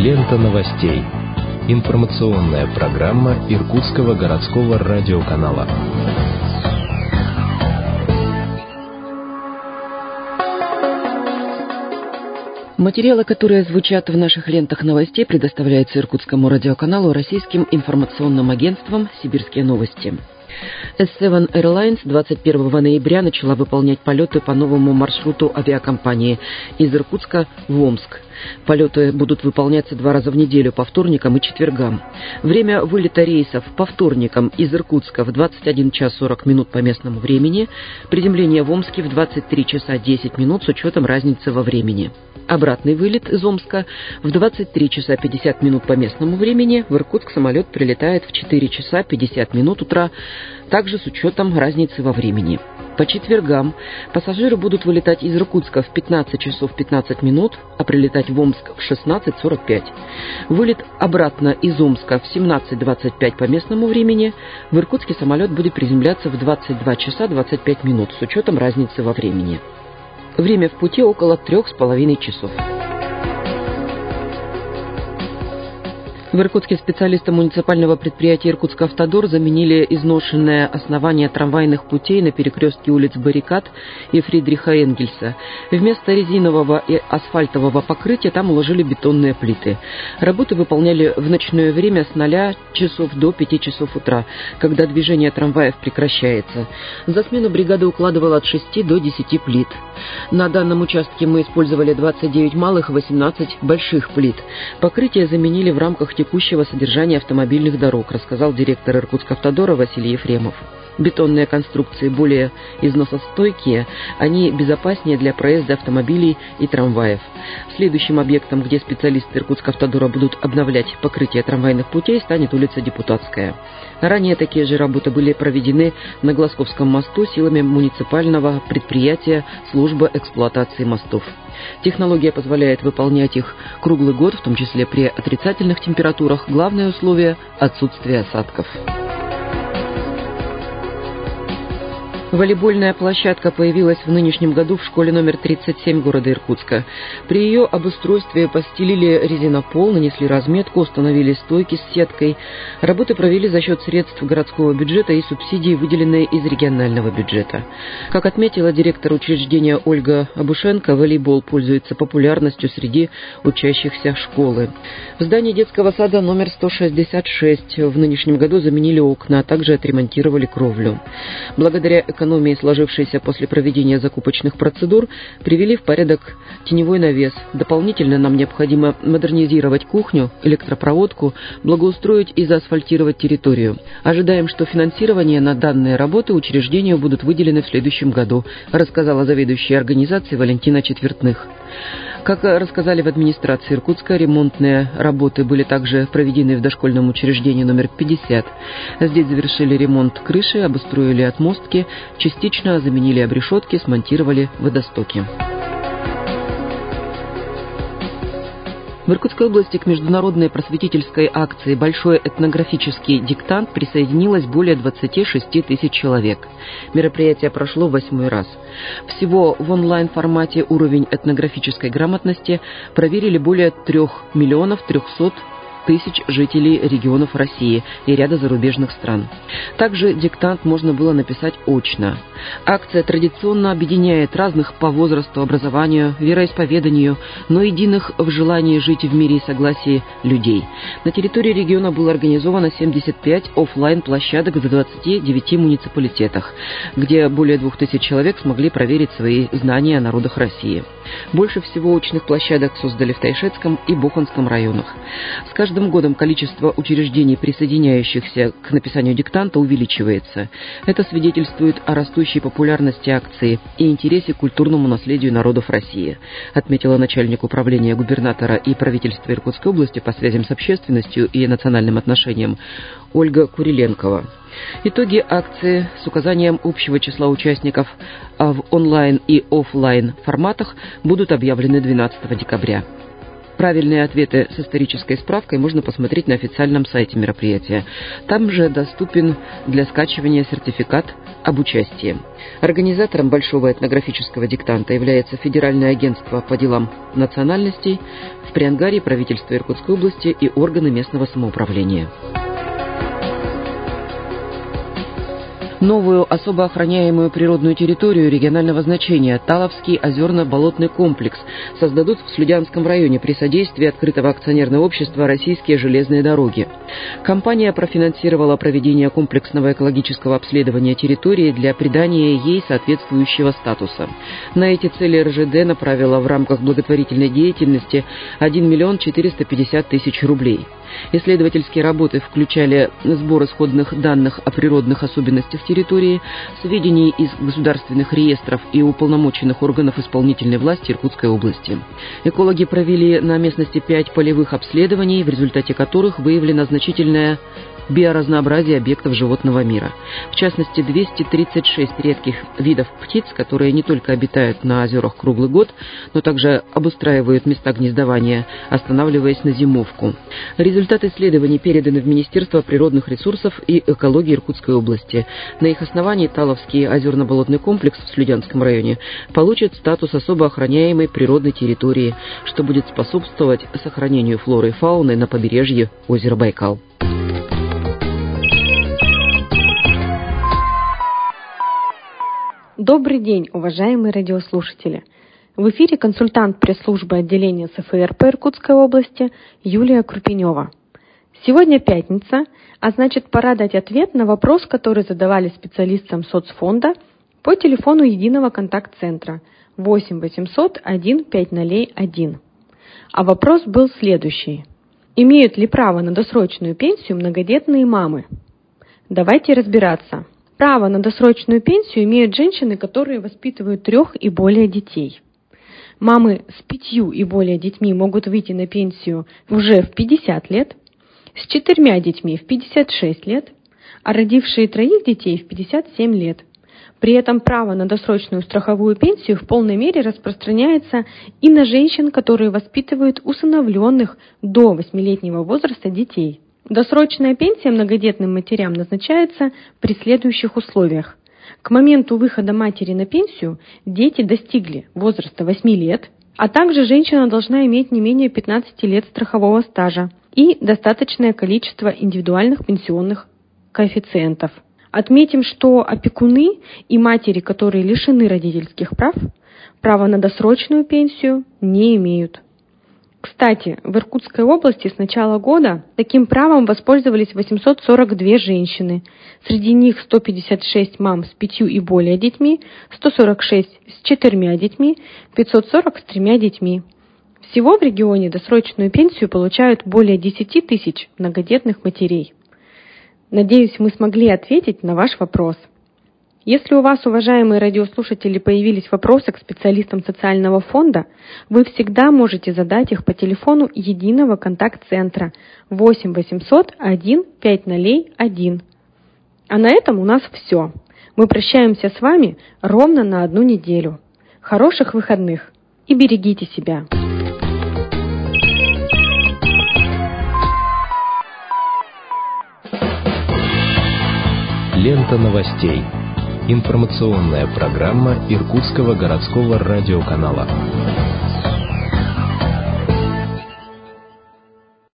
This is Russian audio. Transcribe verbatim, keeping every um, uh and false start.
Лента новостей. Информационная программа Иркутского городского радиоканала. Материалы, которые звучат в наших лентах новостей, предоставляются Иркутскому радиоканалу российским информационным агентством «Сибирские новости». эс семь Airlines двадцать первого ноября начала выполнять полеты по новому маршруту авиакомпании из Иркутска в Омск. Полеты будут выполняться два раза в неделю, по вторникам и четвергам. Время вылета рейсов по вторникам из Иркутска в двадцать один час сорок минут по местному времени, приземление в Омске в двадцать три часа десять минут с учетом разницы во времени. Обратный вылет из Омска в двадцать три часа пятьдесят минут по местному времени. В Иркутск самолет прилетает в четыре часа пятьдесят минут утра, также с учетом разницы во времени. По четвергам пассажиры будут вылетать из Иркутска в пятнадцать часов пятнадцать минут, а прилетать в Омск в шестнадцать сорок пять. Вылет обратно из Омска в семнадцать двадцать пять по местному времени. В Иркутске самолет будет приземляться в двадцать два часа двадцать пять минут с учетом разницы во времени. Время в пути около трех с половиной часов. В Иркутске специалисты муниципального предприятия «Иркутскавтодор» заменили изношенное основание трамвайных путей на перекрестке улиц Баррикад и Фридриха Энгельса. Вместо резинового и асфальтового покрытия там уложили бетонные плиты. Работы выполняли в ночное время с ноля часов до пяти часов утра, когда движение трамваев прекращается. За смену бригада укладывала от шести до десяти плит. На данном участке мы использовали двадцать девять малых и восемнадцать больших плит. Покрытие заменили в рамках текущего содержания автомобильных дорог, рассказал директор Иркутскавтодора Василий Ефремов. Бетонные конструкции более износостойкие, они безопаснее для проезда автомобилей и трамваев. Следующим объектом, где специалисты Иркутскавтодора будут обновлять покрытие трамвайных путей, станет улица Депутатская. Ранее такие же работы были проведены на Глазковском мосту силами муниципального предприятия «Служба эксплуатации мостов». Технология позволяет выполнять их круглый год, в том числе при отрицательных температурах. Главное условие – отсутствие осадков. Волейбольная площадка появилась в нынешнем году в школе номер тридцать семь города Иркутска. При ее обустройстве постелили резинопол, нанесли разметку, установили стойки с сеткой. Работы провели за счет средств городского бюджета и субсидий, выделенные из регионального бюджета. Как отметила директор учреждения Ольга Абушенко, волейбол пользуется популярностью среди учащихся школы. В здании детского сада номер сто шестьдесят шесть в нынешнем году заменили окна, а также отремонтировали кровлю. Благодаря экономии, сложившейся после проведения закупочных процедур, привели в порядок теневой навес. Дополнительно нам необходимо модернизировать кухню, электропроводку, благоустроить и заасфальтировать территорию. Ожидаем, что финансирование на данные работы учреждению будут выделены в следующем году, рассказала заведующая организацией Валентина Четвертных. Как рассказали в администрации Иркутска, ремонтные работы были также проведены в дошкольном учреждении номер пятьдесят. Здесь завершили ремонт крыши, обустроили отмостки, частично заменили обрешетки, смонтировали водостоки. В Иркутской области к международной просветительской акции «Большой этнографический диктант» присоединилось более двадцати шести тысяч человек. Мероприятие прошло в восьмой раз. Всего в онлайн-формате уровень этнографической грамотности проверили более трех миллионов трехсот тысяч жителей регионов России и ряда зарубежных стран. Также диктант можно было написать очно. Акция традиционно объединяет разных по возрасту, образованию, вероисповеданию, но единых в желании жить в мире и согласии людей. На территории региона было организовано семьдесят пять офлайн-площадок в двадцати девяти муниципалитетах, где более двух тысяч человек смогли проверить свои знания о народах России. Больше всего очных площадок создали в Тайшетском и Боханском районах. С каждым годом количество учреждений, присоединяющихся к написанию диктанта, увеличивается. Это свидетельствует о растущей популярности акции и интересе к культурному наследию народов России, отметила начальник управления губернатора и правительства Иркутской области по связям с общественностью и национальным отношениям Ольга Куриленкова. Итоги акции с указанием общего числа участников в онлайн и офлайн форматах будут объявлены двенадцатого декабря. Правильные ответы с исторической справкой можно посмотреть на официальном сайте мероприятия. Там же доступен для скачивания сертификат об участии. Организатором большого этнографического диктанта является Федеральное агентство по делам национальностей. В При ангаре правительство Иркутской области и органы местного самоуправления. Новую особо охраняемую природную территорию регионального значения Таловский озерно-болотный комплекс создадут в Слюдянском районе при содействии открытого акционерного общества «Российские железные дороги». Компания профинансировала проведение комплексного экологического обследования территории для придания ей соответствующего статуса. На эти цели эр жэ дэ направила в рамках благотворительной деятельности один миллион четыреста пятьдесят тысяч рублей. Исследовательские работы включали сбор исходных данных о природных особенностях территории, сведений из государственных реестров и уполномоченных органов исполнительной власти Иркутской области. Экологи провели на местности пять полевых обследований, в результате которых выявлено значительное биоразнообразие объектов животного мира. В частности, двести тридцать шесть редких видов птиц, которые не только обитают на озерах круглый год, но также обустраивают места гнездования, останавливаясь на зимовку. Результаты исследований переданы в Министерство природных ресурсов и экологии Иркутской области. На их основании Таловский озерно-болотный комплекс в Слюдянском районе получит статус особо охраняемой природной территории, что будет способствовать сохранению флоры и фауны на побережье озера Байкал. Добрый день, уважаемые радиослушатели! В эфире консультант пресс-службы отделения эс эф эр по Иркутской области Юлия Крупенева. Сегодня пятница, а значит, пора дать ответ на вопрос, который задавали специалистам соцфонда по телефону единого контакт-центра восемь восемьсот один пять ноль один. А вопрос был следующий. Имеют ли право на досрочную пенсию многодетные мамы? Давайте разбираться. Право на досрочную пенсию имеют женщины, которые воспитывают трех и более детей. Мамы с пятью и более детьми могут выйти на пенсию уже в пятьдесят лет, с четырьмя детьми в пятьдесят шесть лет, а родившие троих детей в пятьдесят семь лет. При этом право на досрочную страховую пенсию в полной мере распространяется и на женщин, которые воспитывают усыновленных до восьмилетнего возраста детей. Досрочная пенсия многодетным матерям назначается при следующих условиях. К моменту выхода матери на пенсию дети достигли возраста восьми лет, а также женщина должна иметь не менее пятнадцати лет страхового стажа и достаточное количество индивидуальных пенсионных коэффициентов. Отметим, что опекуны и матери, которые лишены родительских прав, права на досрочную пенсию не имеют. Кстати, в Иркутской области с начала года таким правом воспользовались восемьсот сорок две женщины. Среди них сто пятьдесят шесть мам с пятью и более детьми, сто сорок шесть с четырьмя детьми, пятьсот сорок с тремя детьми. Всего в регионе досрочную пенсию получают более десяти тысяч многодетных матерей. Надеюсь, мы смогли ответить на ваш вопрос. Если у вас, уважаемые радиослушатели, появились вопросы к специалистам социального фонда, вы всегда можете задать их по телефону единого контакт-центра восемь восемьсот один пять ноль один. А на этом у нас все. Мы прощаемся с вами ровно на одну неделю. Хороших выходных и берегите себя. Лента новостей. Информационная программа Иркутского городского радиоканала.